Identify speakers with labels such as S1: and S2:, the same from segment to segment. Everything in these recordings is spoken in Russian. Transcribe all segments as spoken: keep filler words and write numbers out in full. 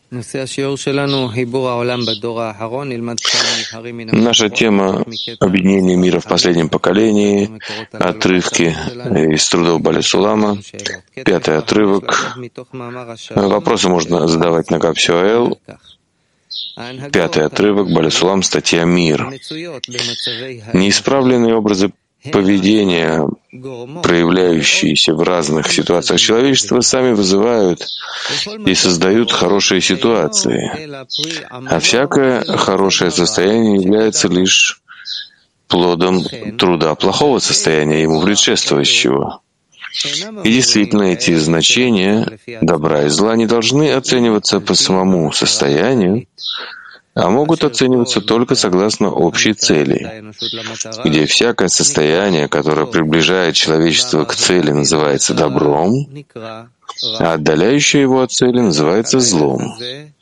S1: Наша тема — объединение мира в последнем поколении, отрывки из трудов Бааля Сулама, пятый отрывок. Вопросы можно задавать на Капсиоэл. Пятый отрывок, Бааля Сулам, статья «Мир». Неисправленные образы поведения, проявляющиеся в разных ситуациях человечества, сами вызывают и создают хорошие ситуации, а всякое хорошее состояние является лишь плодом труда плохого состояния, ему предшествующего. И действительно, эти значения добра и зла не должны оцениваться по самому состоянию, а могут оцениваться только согласно общей цели, где всякое состояние, которое приближает человечество к цели, называется добром, а отдаляющее его от цели называется злом.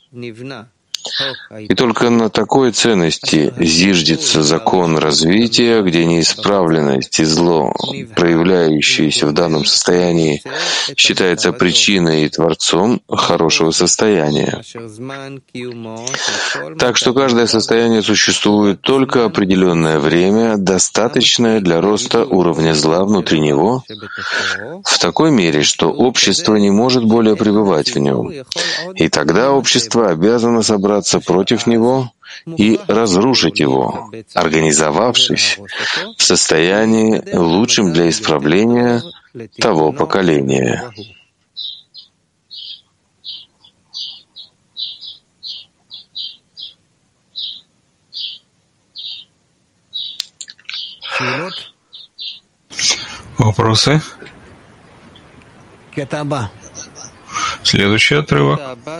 S1: И только на такой ценности зиждется закон развития, где неисправленность и зло, проявляющиеся в данном состоянии, считается причиной и творцом хорошего состояния. Так что каждое состояние существует только определенное время, достаточное для роста уровня зла внутри него, в такой мере, что общество не может более пребывать в нем. И тогда общество обязано собраться против него и разрушить его, организовавшись в состоянии, лучшем для исправления того поколения.
S2: Вопросы? Следующий отрывок.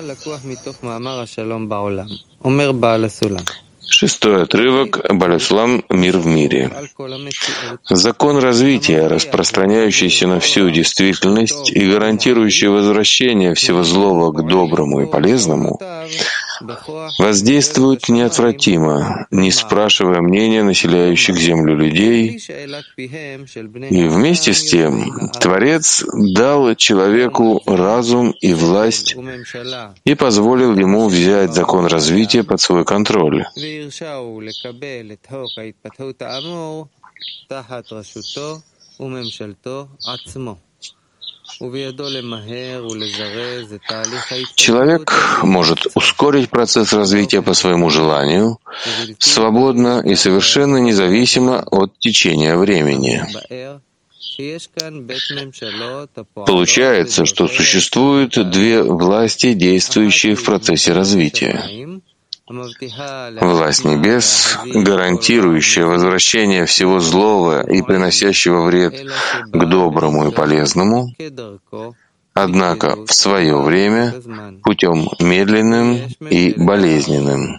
S1: Шестой отрывок, Бааля Сулам, «Мир в мире». Закон развития, распространяющийся на всю действительность и гарантирующий возвращение всего злого к доброму и полезному, воздействует неотвратимо, не спрашивая мнения населяющих землю людей, и вместе с тем Творец дал человеку разум и власть и позволил ему взять закон развития под свой контроль. Человек может ускорить процесс развития по своему желанию, свободно и совершенно независимо от течения времени. Получается, что существуют две власти, действующие в процессе развития. Власть небес, гарантирующая возвращение всего злого и приносящего вред к доброму и полезному, однако в свое время путем медленным и болезненным.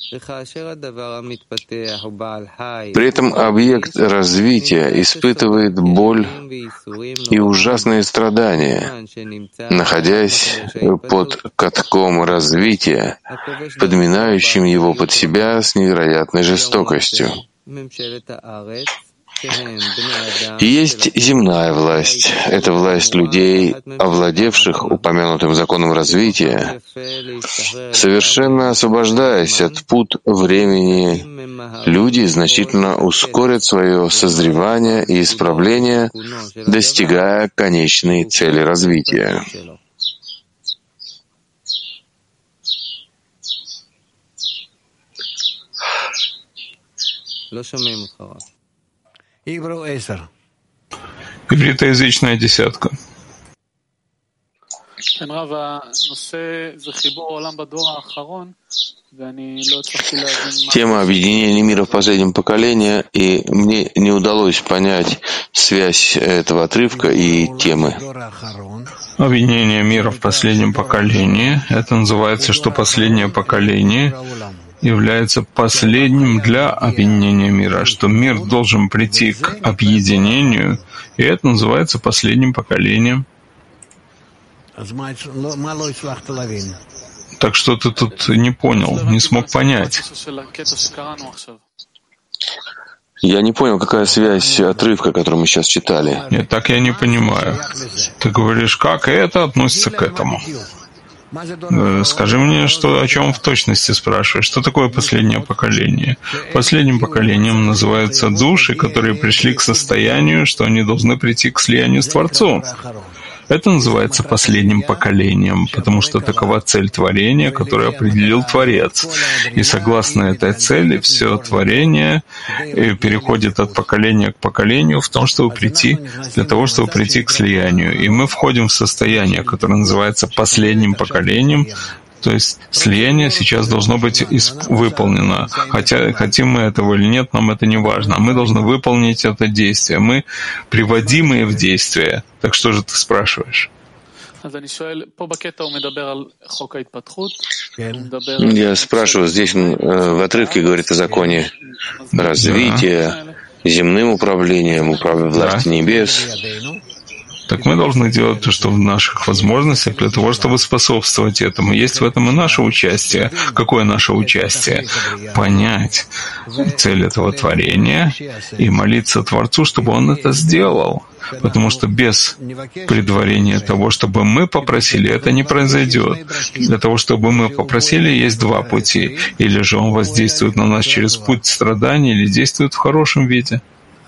S1: При этом объект развития испытывает боль и ужасные страдания, находясь под катком развития, подминающим его под себя с невероятной жестокостью. И есть земная власть. Это власть людей, овладевших упомянутым законом развития, совершенно освобождаясь от пут времени, люди значительно ускорят свое созревание и исправление, достигая конечной цели развития.
S2: Ивритоязычная десятка.
S1: Тема объединения мира в последнем поколении, и мне не удалось понять связь этого отрывка и темы.
S2: Объединение мира в последнем поколении — это называется, что последнее поколение является последним для объединения мира, что мир должен прийти к объединению, и это называется последним поколением. Так что ты тут не понял, не смог понять.
S1: Я не понял, какая связь отрывка, который мы сейчас читали.
S2: Нет, так я не понимаю. Ты говоришь, как это относится к этому? Скажи мне, что, о чем в точности спрашиваешь. Что такое последнее поколение? Последним поколением называются души, которые пришли к состоянию, что они должны прийти к слиянию с Творцом. Это называется последним поколением, потому что такова цель творения, которую определил Творец. И согласно этой цели, все творение переходит от поколения к поколению в том, чтобы прийти, для того, чтобы прийти к слиянию. И мы входим в состояние, которое называется последним поколением. То есть слияние сейчас должно быть выполнено. Хотя хотим мы этого или нет, нам это не важно. Мы должны выполнить это действие. Мы приводимые в действие. Так что же ты спрашиваешь?
S1: Я спрашиваю, здесь он в отрывке говорит о законе развития, земным управлением, управлением власти небес.
S2: Так мы должны делать то, что в наших возможностях, для того, чтобы способствовать этому. Есть в этом и наше участие. Какое наше участие? Понять цель этого творения и молиться Творцу, чтобы Он это сделал. Потому что без предварения того, чтобы мы попросили, это не произойдет. Для того, чтобы мы попросили, есть два пути. Или же Он воздействует на нас через путь страданий, или действует в хорошем виде.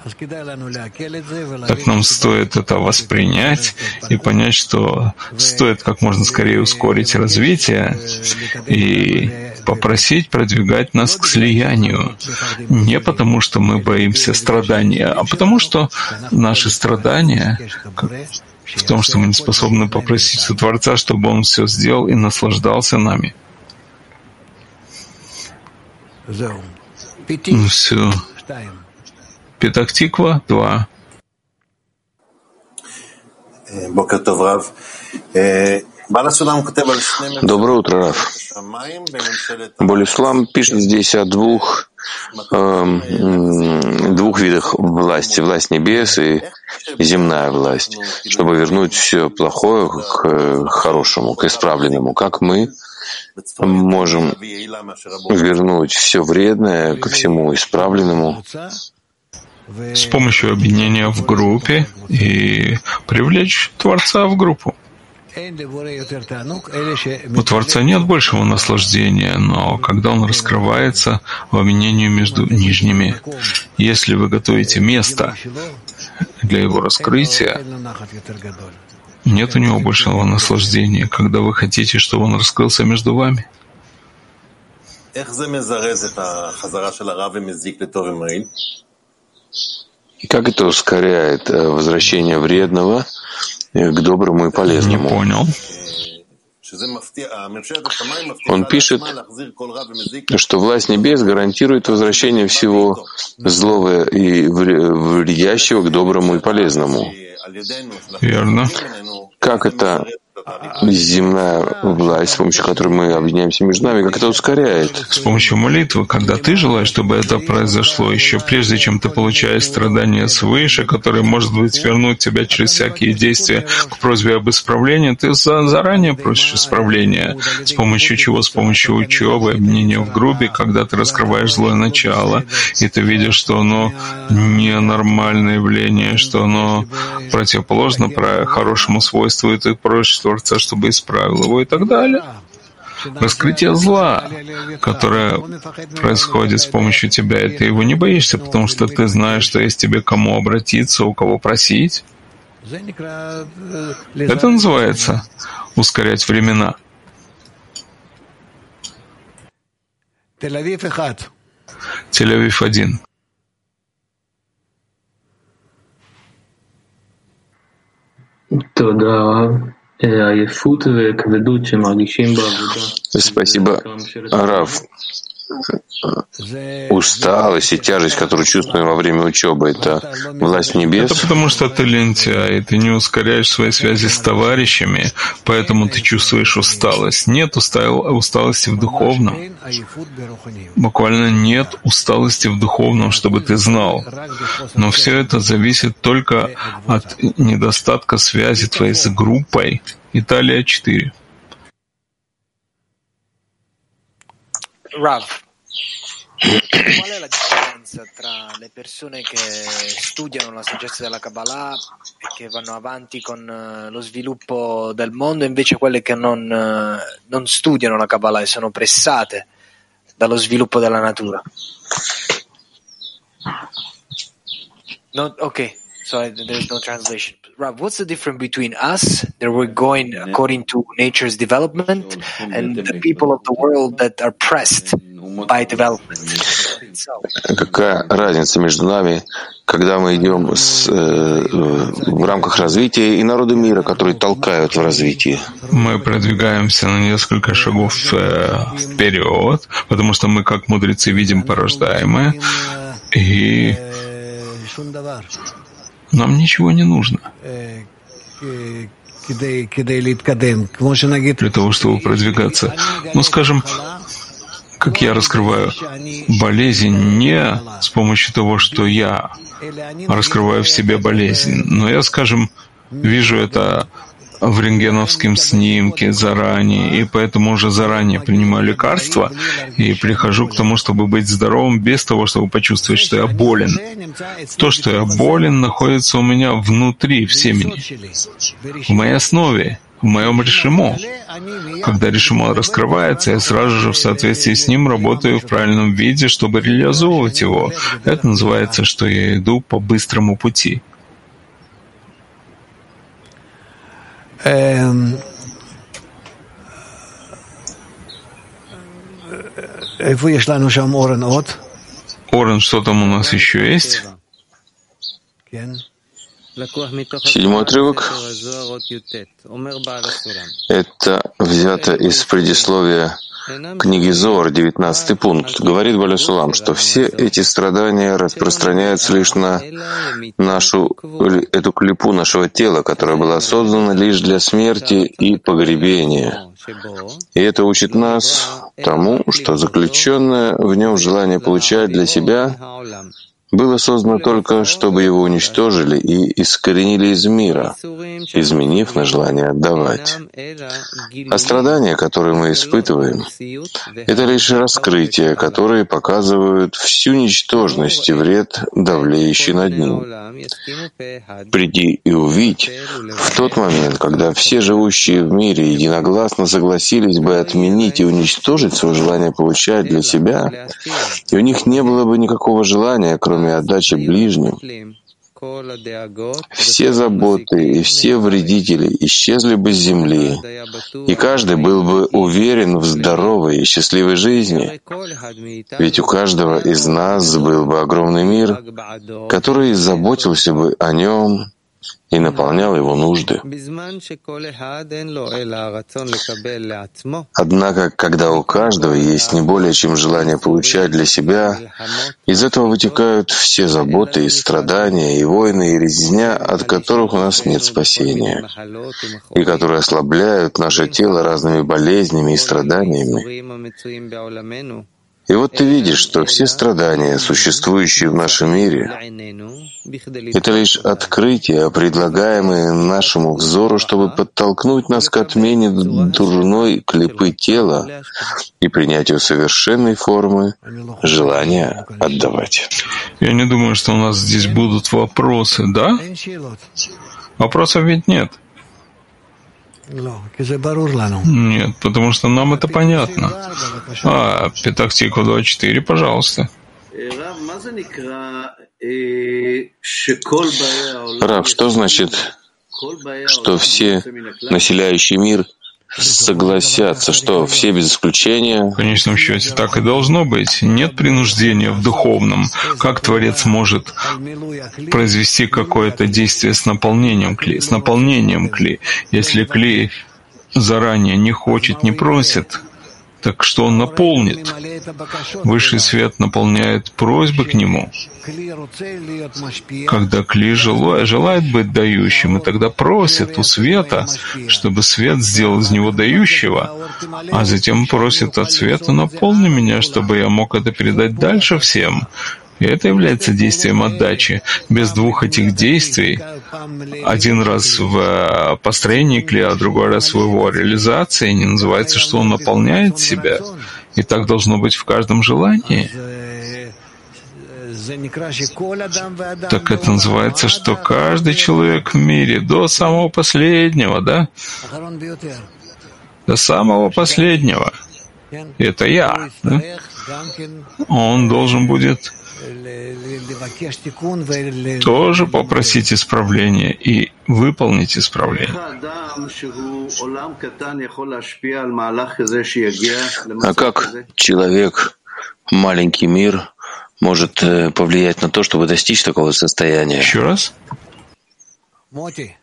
S2: Так нам стоит это воспринять и понять, что стоит как можно скорее ускорить развитие и попросить продвигать нас к слиянию. Не потому, что мы боимся страдания, а потому, что наши страдания в том, что мы не способны попросить у Творца, чтобы Он все сделал и наслаждался нами. Ну все. Петах-Тиква, два.
S1: Доброе утро, Рав. Болислам пишет здесь о двух, э, двух видах власти. Власть небес и земная власть. Чтобы вернуть все плохое к хорошему, к исправленному. Как мы можем вернуть все вредное ко всему исправленному?
S2: С помощью объединения в группе и привлечь Творца в группу. У Творца нет большего наслаждения, но когда Он раскрывается в объединении между нижними, если вы готовите место для Его раскрытия, нет у Него большего наслаждения, когда вы хотите, чтобы Он раскрылся между вами.
S1: Как это ускоряет возвращение вредного к доброму и полезному?
S2: Не понял.
S1: Он пишет, что власть небес гарантирует возвращение всего злого и вредящего к доброму и полезному.
S2: Верно.
S1: Как это земная власть, с помощью которой мы объединяемся между нами, как это ускоряет?
S2: С помощью молитвы, когда ты желаешь, чтобы это произошло, еще прежде, чем ты получаешь страдания свыше, которые, может быть, вернут тебя через всякие действия к просьбе об исправлении, ты заранее просишь исправления. С помощью чего? С помощью учебы, объединения в группе, когда ты раскрываешь злое начало, и ты видишь, что оно ненормальное явление, что оно противоположно хорошему свойству, и ты просишь Творца, чтобы исправил его и так далее. Раскрытие зла, которое происходит с помощью тебя, и ты его не боишься, потому что ты знаешь, что есть тебе кому обратиться, у кого просить. Это называется ускорять времена. Тель-Авив один.
S1: Спасибо, Рав. Усталость и тяжесть, которую чувствуем во время учебы, это власть небес.
S2: Это потому, что ты лентяй, ты не ускоряешь свои связи с товарищами, поэтому ты чувствуешь усталость. Нет усталости в духовном. Буквально нет усталости в духовном, чтобы ты знал. Но все это зависит только от недостатка связи твоей с группой. Италия четыре.
S3: Rav, tra le persone che studiano la saggezza della Kabbalah e che vanno avanti con lo sviluppo del mondo, invece quelle che non, non studiano la Kabbalah e sono pressate dallo sviluppo della natura. No, okay, so there's no translation. Rav, what's the difference between us, that we're going according to nature's development, and the people of the world that are pressed by development?
S1: Какая разница между нами, когда мы идем с, э, в рамках развития, и народы мира, которые толкают в развитии?
S2: Мы продвигаемся на несколько шагов э, вперед, потому что мы, как мудрецы, видим порождаемое, и нам ничего не нужно для того, чтобы продвигаться. Ну, скажем, как я раскрываю болезнь не с помощью того, что я раскрываю в себе болезнь, но я, скажем, вижу это в рентгеновском снимке заранее, и поэтому уже заранее принимаю лекарства и прихожу к тому, чтобы быть здоровым без того, чтобы почувствовать, что я болен. То, что я болен, находится у меня внутри, в семени, в моей основе, в моем решимо. Когда решимо раскрывается, я сразу же в соответствии с ним работаю в правильном виде, чтобы реализовывать его. Это называется, что я иду по быстрому пути.
S4: Орен,
S2: что там у нас еще есть?
S1: Седьмой отрывок. Это взято из предисловия книги Зоар, девятнадцатый пункт. Говорит Бааль ха-Сулам, что все эти страдания распространяются лишь на нашу, эту клипу нашего тела, которая была создана лишь для смерти и погребения. И это учит нас тому, что заключенное в нем желание получать для себя было создано только, чтобы его уничтожили и искоренили из мира, изменив на желание отдавать. А страдания, которые мы испытываем, это лишь раскрытия, которые показывают всю ничтожность и вред, давлеющий над ним. Приди и увидь, в тот момент, когда все живущие в мире единогласно согласились бы отменить и уничтожить свое желание получать для себя, и у них не было бы никакого желания, кроме отдачи ближним, все заботы и все вредители исчезли бы с земли, и каждый был бы уверен в здоровой и счастливой жизни, ведь у каждого из нас был бы огромный мир, который заботился бы о нем и наполнял его нужды. Однако, когда у каждого есть не более чем желание получать для себя, из этого вытекают все заботы и страдания, и войны, и резня, от которых у нас нет спасения, и которые ослабляют наше тело разными болезнями и страданиями. И вот ты видишь, что все страдания, существующие в нашем мире, это лишь открытия, предлагаемые нашему взору, чтобы подтолкнуть нас к отмене дурной клипы тела и принятию совершенной формы желания отдавать.
S2: Я не думаю, что у нас здесь будут вопросы, да? Вопросов ведь нет. Нет, потому что нам это понятно. А, Петах Тиква двадцать четыре, пожалуйста.
S1: Рав, что значит, что все населяющий мир согласятся, что все без исключения?
S2: В конечном счете так и должно быть. Нет принуждения в духовном. Как Творец может произвести какое-то действие с наполнением кли? С наполнением кли. Если кли заранее не хочет, не просит, так что он наполнит? Высший свет наполняет просьбы к нему. Когда кли желает, желает быть дающим, и тогда просит у света, чтобы свет сделал из него дающего, а затем просит от света: наполни меня, чтобы я мог это передать дальше всем. И это является действием отдачи. Без двух этих действий, один раз в построении кли, а другой раз в его реализации, не называется, что он наполняет себя. И так должно быть в каждом желании. Так это называется, что каждый человек в мире до самого последнего, да? До самого последнего. И это я, да? Он должен будет тоже попросить исправления и выполнить исправление.
S1: А как человек, маленький мир, может повлиять на то, чтобы достичь такого состояния?
S2: Еще раз?
S4: Моти.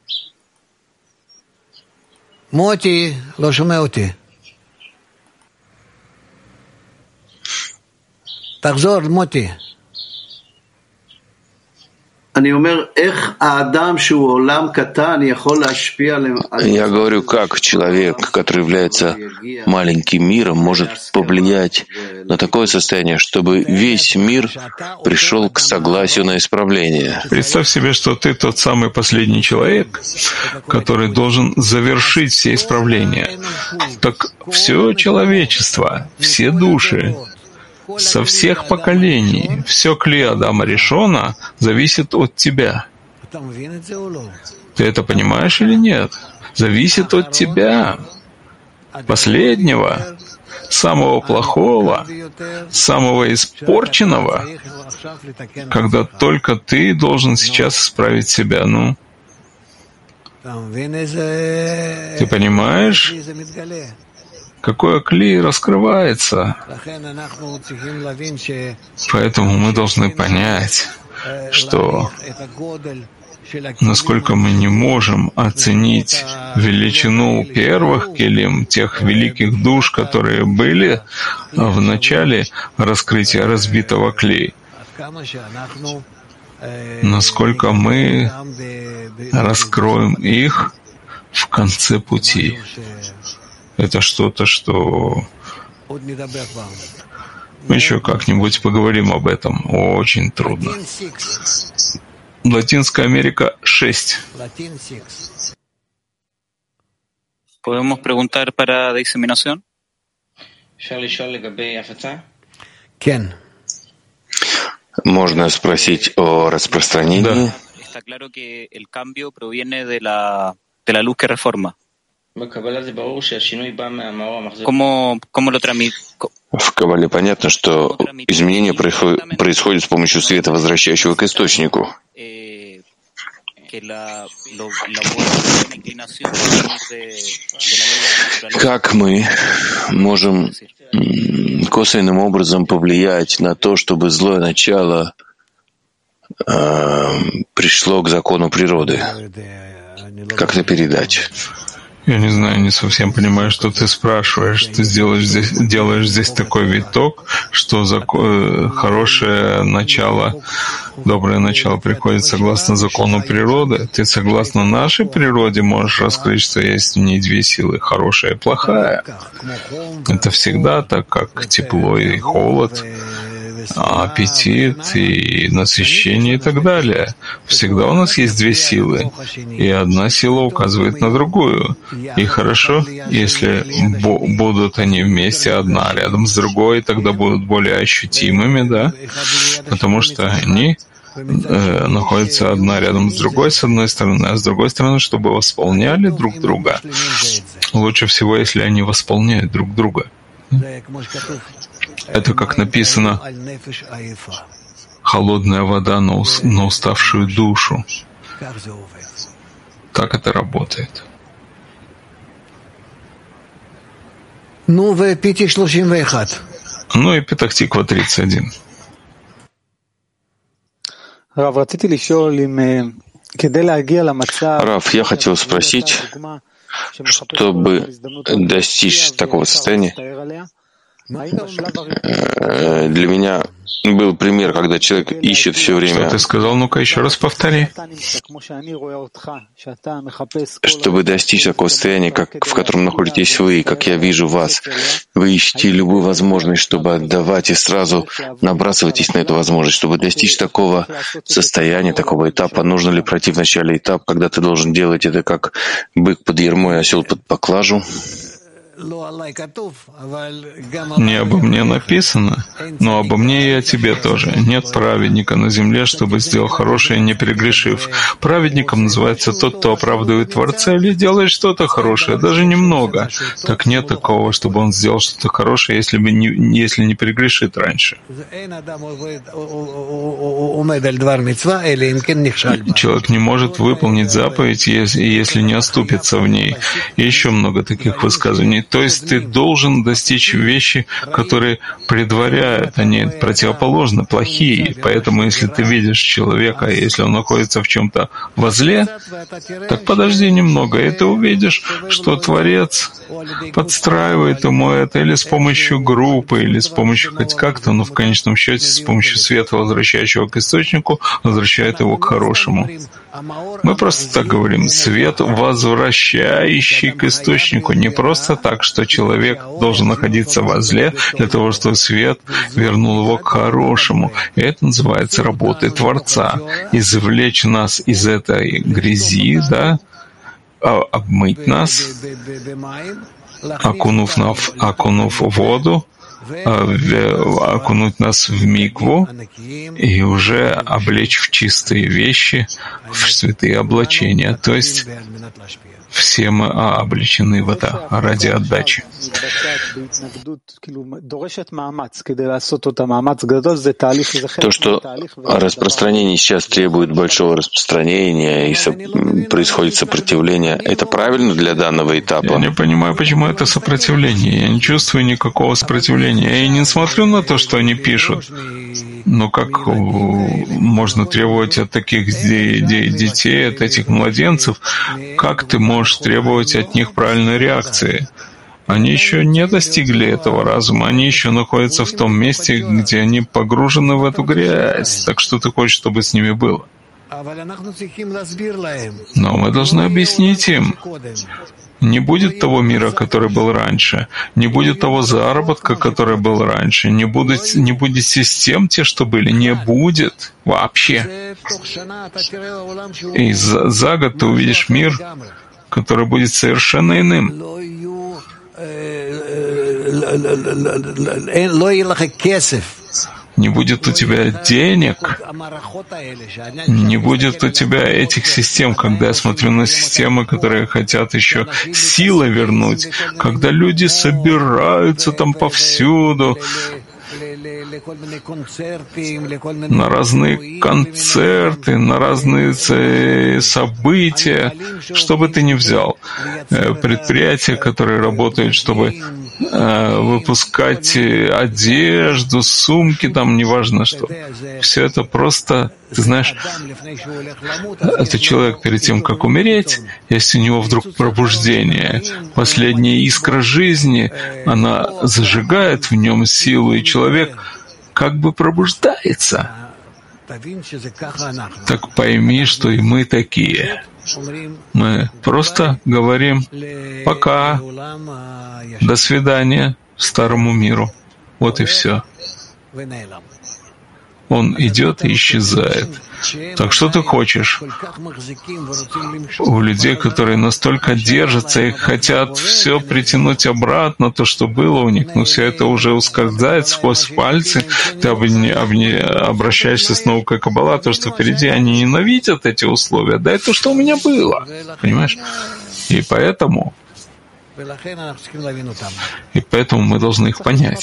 S4: Моти, לא שומע אותי. תחזור, מוטי.
S1: Я говорю, как человек, который является маленьким миром, может повлиять на такое состояние, чтобы весь мир пришел к согласию на исправление.
S2: Представь себе, что ты тот самый последний человек, который должен завершить все исправления. Так все человечество, все души, со всех поколений, все кли Адама Ришона зависит от тебя. Ты это понимаешь или нет? Зависит от тебя, последнего, самого плохого, самого испорченного, когда только ты должен сейчас исправить себя. Ну, ты понимаешь? Какое кли раскрывается. Поэтому мы должны понять, что насколько мы не можем оценить величину первых келим, тех великих душ, которые были в начале раскрытия разбитого кли, насколько мы раскроем их в конце пути. Это что-то, что мы еще как-нибудь поговорим об этом. Очень трудно. Латинская Америка шесть.
S5: ¿Podemos preguntar para diseminación?
S1: Можно спросить о распространении?
S2: Да.
S5: Está claro que el cambio proviene de la, de la luz que reforma. ¿Cómo, cómo lo transmite?
S1: В Кабале понятно, что изменение происходит с помощью света, возвращающего к источнику. Как мы можем косвенным образом повлиять на то, чтобы злое начало э, пришло к закону природы? Как это передать?
S2: Я не знаю, не совсем понимаю, что ты спрашиваешь. Ты сделаешь здесь, делаешь здесь такой виток, что закон, хорошее начало, доброе начало приходит согласно закону природы. Ты согласно нашей природе можешь раскрыть, что есть в ней две силы, хорошая и плохая. Это всегда так, как тепло и холод, аппетит и насыщение и так далее. Всегда у нас есть две силы, и одна сила указывает на другую. И хорошо, если будут они вместе, одна рядом с другой, тогда будут более ощутимыми, да, потому что они э, находятся одна рядом с другой, с одной стороны, а с другой стороны, чтобы восполняли друг друга. Лучше всего, если они восполняют друг друга. Это как написано, холодная вода на, ус, на уставшую душу. Так это работает.
S4: Ну, в Пити шлушим вейхат.
S2: Ну и Петах Тиква тридцать один.
S1: Рав, я хотел спросить, чтобы достичь такого состояния, для меня был пример, когда человек ищет все время.
S2: Что ты сказал? Ну-ка, еще раз повтори.
S1: Чтобы достичь такого состояния, как, в котором находитесь вы, как я вижу вас, вы ищете любую возможность, чтобы отдавать, и сразу набрасываетесь на эту возможность. Чтобы достичь такого состояния, такого этапа, нужно ли пройти вначале этап, когда ты должен делать это как бык под ярмой, осел под поклажу?
S2: Не обо мне написано, но обо мне и о тебе тоже. Нет праведника на земле, чтобы сделал хорошее, не прегрешив. Праведником называется тот, кто оправдывает Творца или делает что-то хорошее, даже немного. Так нет такого, чтобы он сделал что-то хорошее, если, бы не, если не прегрешит раньше. Человек не может выполнить заповедь, если, если не оступится в ней. И еще много таких высказываний. То есть ты должен достичь вещи, которые предваряют, они противоположны, плохие. Поэтому если ты видишь человека, если он находится в чем-то во зле, так подожди немного, и ты увидишь, что Творец подстраивает ему это или с помощью группы, или с помощью хоть как-то, но в конечном счете с помощью света, возвращающего к источнику, возвращает его к хорошему. Мы просто так говорим, свет, возвращающий к источнику. Не просто так, что человек должен находиться во зле для того, чтобы свет вернул его к хорошему. И это называется работой Творца. Извлечь нас из этой грязи, да, обмыть нас, окунув, на, окунув воду, окунуть нас в микву и уже облечь в чистые вещи, в святые облачения. То есть все мы облечены в это ради отдачи.
S1: То, что распространение сейчас требует большого распространения и со... происходит сопротивление, это правильно для данного этапа?
S2: Я не понимаю, почему это сопротивление. Я не чувствую никакого сопротивления. Я не смотрю на то, что они пишут. Но как можно требовать от таких детей, от этих младенцев, как ты можешь требовать от них правильной реакции? Они еще не достигли этого разума, они еще находятся в том месте, где они погружены в эту грязь. Так что ты хочешь, чтобы с ними было? Но мы должны объяснить им. Не будет того мира, который был раньше, не будет того заработка, который был раньше, не будет, не будет систем, те, что были, не будет вообще. И за, за год ты увидишь мир, который будет совершенно иным. Не будет у тебя денег, не будет у тебя этих систем, когда я смотрю на системы, которые хотят еще силой вернуть, когда люди собираются там повсюду, на разные концерты, на разные события, что бы ты ни взял. Предприятия, которые работают, чтобы выпускать одежду, сумки, там неважно что. Все это просто, ты знаешь, это человек перед тем, как умереть, если у него вдруг пробуждение, последняя искра жизни, она зажигает в нем силу, и человек как бы пробуждается. Так пойми, что и мы такие. Мы просто говорим «пока», «до свидания» старому миру. Вот и все. Он идет и исчезает. Так что ты хочешь? У людей, которые настолько держатся и хотят все притянуть обратно, то, что было у них, но все это уже ускользает сквозь пальцы, ты об, не, об, не, обращаешься с наукой Каббала, то, что впереди, они ненавидят эти условия. Да, это то, что у меня было. Понимаешь? И поэтому И поэтому мы должны их понять.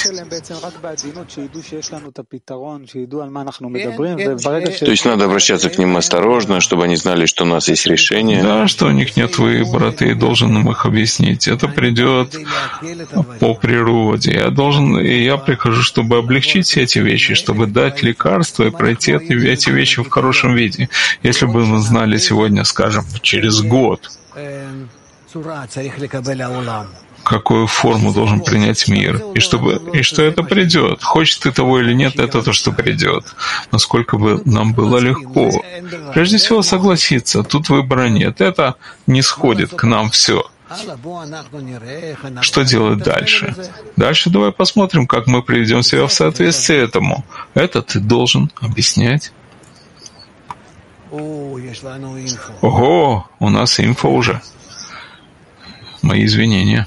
S1: То есть надо обращаться к ним осторожно, чтобы они знали, что у нас есть решение.
S2: Да, что у них нет выбора, ты должен им их объяснить. Это придет по природе. Я должен, и я прихожу, чтобы облегчить все эти вещи, чтобы дать лекарства и пройти эти вещи в хорошем виде. Если бы мы знали сегодня, скажем, через год, какую форму должен принять мир, и, чтобы, и что это придет. Хочешь ты того или нет, это то, что придет. Насколько бы нам было легко. Прежде всего согласиться, тут выбора нет. Это не сходит к нам все. Что делать дальше? Дальше давай посмотрим, как мы приведем себя в соответствие этому. Это ты должен объяснять. Ого, у нас инфо уже. Мои извинения.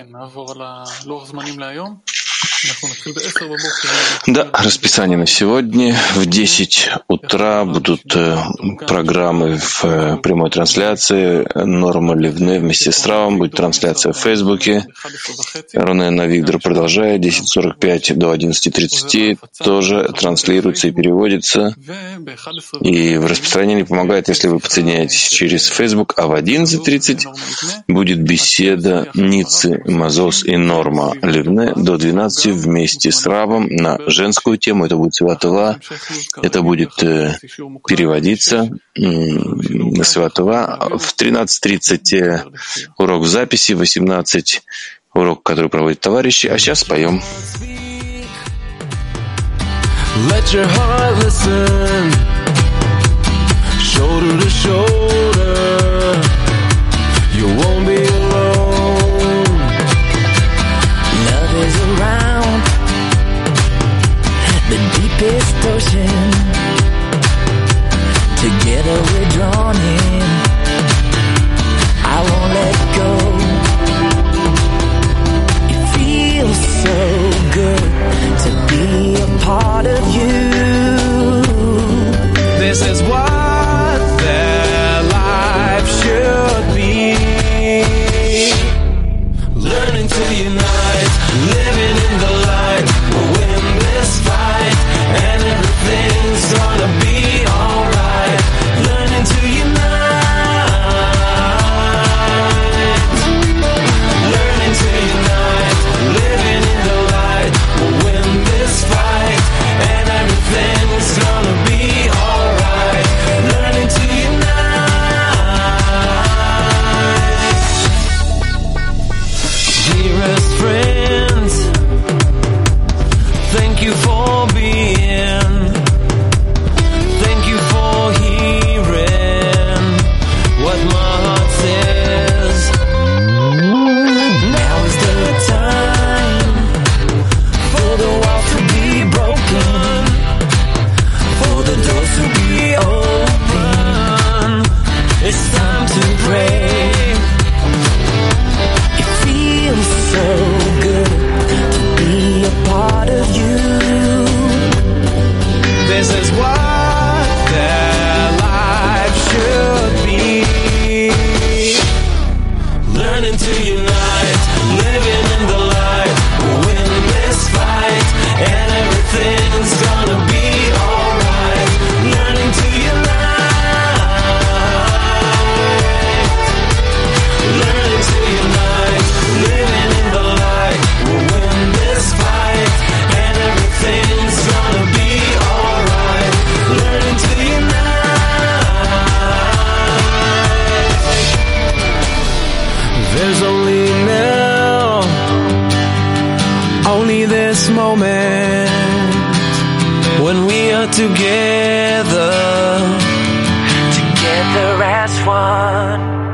S1: Да, расписание на сегодня. В десять утра будут программы в прямой трансляции. Норма Ливне вместе с Равом. Будет трансляция в Фейсбуке. Ронен Авигдор продолжает. десять сорок пять до одиннадцати тридцати тоже транслируется и переводится. И в распространении помогает, если вы подсоединяетесь через Facebook. А в одиннадцать тридцать будет беседа Ницы, Мазос и Норма Ливне до двенадцати вместе с Равом на женскую тему. Это будет Сватова. Это будет э, переводиться на Сватова. В тринадцать тридцать э, урок в записи, в восемнадцать урок, который проводят товарищи. А сейчас споем. Let your heart listen, shoulder to shoulder, you won't be alone. Love is around the deepest ocean, together we're drawn in, I won't let go. It feels so good to be a part of you. This is what their life should be. Learning to unite, living in the light. We'll win this fight, and everything's gonna be alright. Learning to unite, learning to unite, living in the light. We'll win this fight, and everything's gonna be alright. Learning to unite. Dearest friends, thank you for being, thank you for hearing what my heart says. Now is the time for the walls to be broken, for the doors to be open. It's time to pray. It feels so good to be a part of you. This is what their life should be. Learning to unite, living in the light. We'll win this fight, and everything's gonna be alright. Learning to unite, learning to unite, living in the light. We'll win this fight, and everything's gonna be alright. Learning to unite. There's only now, only this moment, when we are together, together as one.